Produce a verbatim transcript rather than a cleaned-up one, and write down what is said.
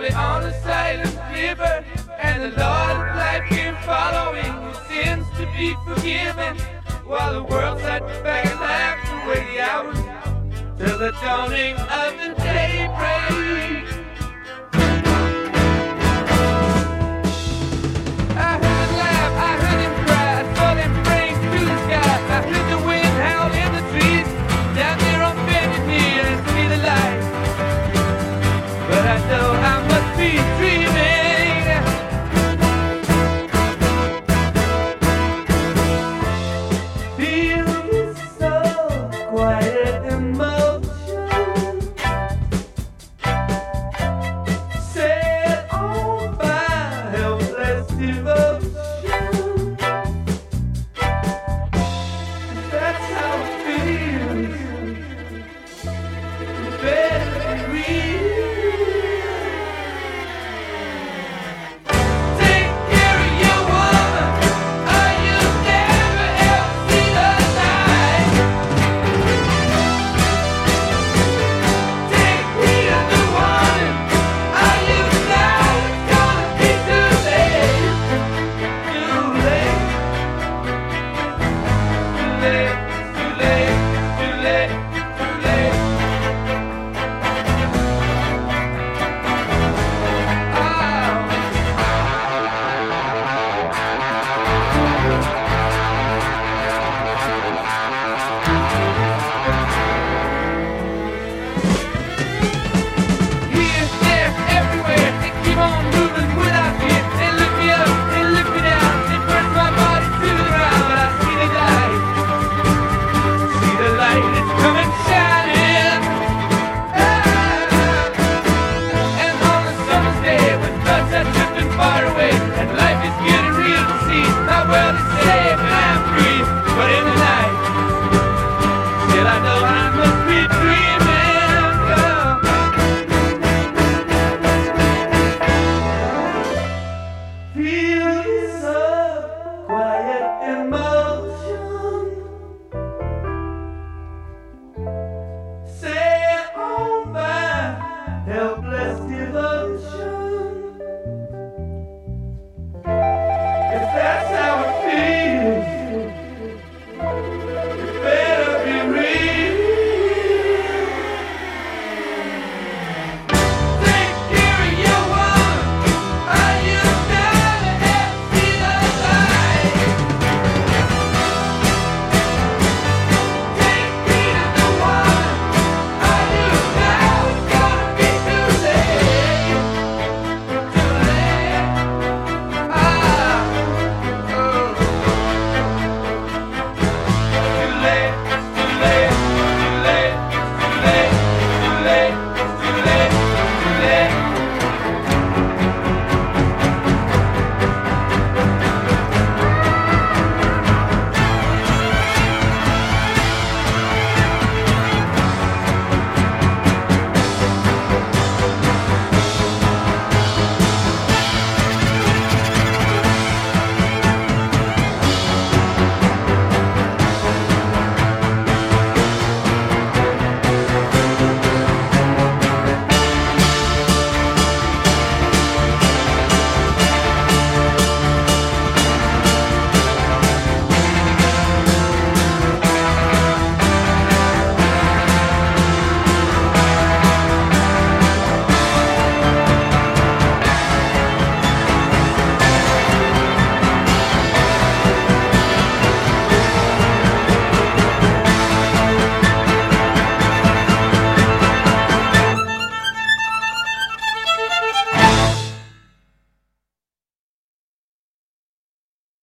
slowly on a silent river, and the Lord of life came following his sins to be forgiven, while the world sat back and laughed away the hours till the dawning of the daybreak. I heard him laugh, I heard him cry, I saw them bring to the sky. I heard the wind howl in the trees, down there on bended knee, and see the light. But I know